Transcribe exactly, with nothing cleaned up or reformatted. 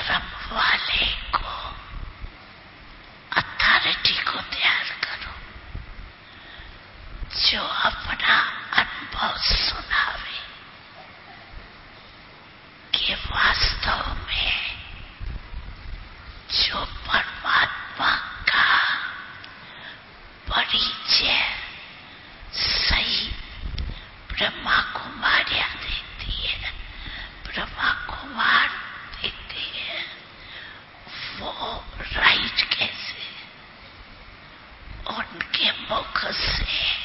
कर्म वाले को, अथॉरिटी को तैयार करो जो अपना अनुभव सुनावे कि वास्तव में जो परमात्मा का परिचय सही ब्रह्मा कुमारियां देती है, ब्रह्मा कुमार देते हैं, वो राइट कैसे उनके मुख से